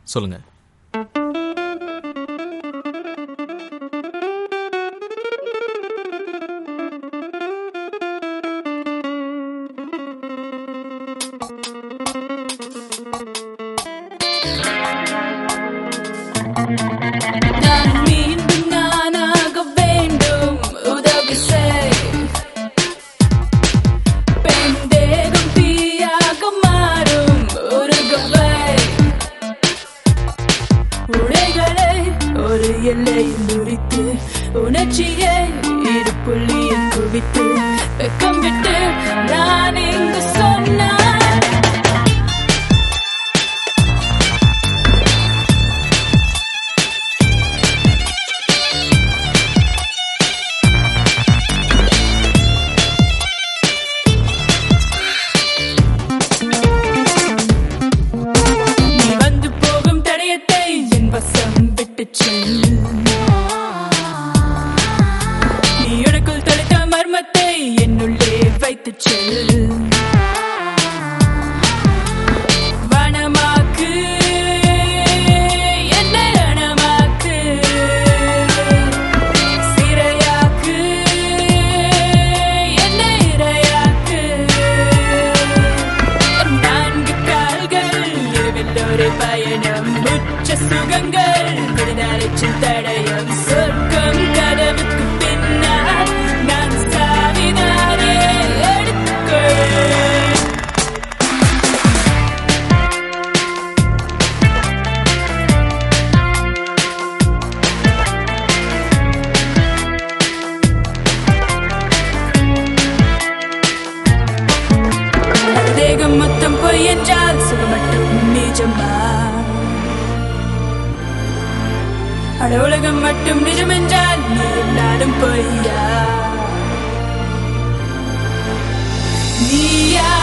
சொல்லுங்க. உணர்ச்சியை இரு புள்ளியில் குவித்து வெக்கம் விட்டு நான் இங்கு சொன்னான். நீ வந்து போகும் தடயத்தை என் வசம் விட்டு செல். என்னுள்ளே வைத்து செல். வனமாக்கு என்னை ரணமாக்கு, சிறையாக்கு என்னை இரையாக்கு. நான்கு கால்கள் இரவில் ஒரு பயணம், உச்ச சுகங்கள் விடுதலைச்சின் தடயம், சொர்க்கம் கதவுக்கு பின்னால் நான் சாவிதானே எடுத்துக்கொள். தேகம் மொத்தம் பொய் என்றால் சுகமட்டும் நிஜமா? அட உலகம் மட்டும் நிஜம் என்றால் நீ நானும் பொய்யா? நீயா